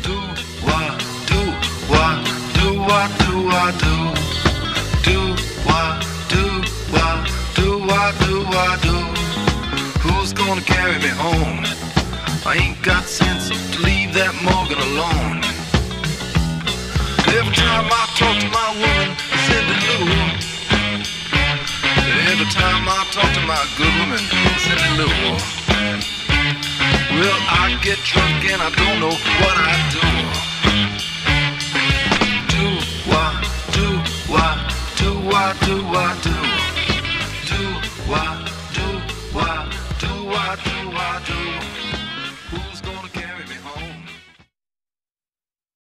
Do what, do what, do what, do what, do. Do what, do what, do what, do what, do. Who's gonna carry me home? I ain't got sense to leave that Morgan alone. Every time I talk to my woman, Cindy Lou. Every time I talk to my good woman, Cindy Lou. Well, I get drunk and I don't know what I do. Do what, do what, do what, do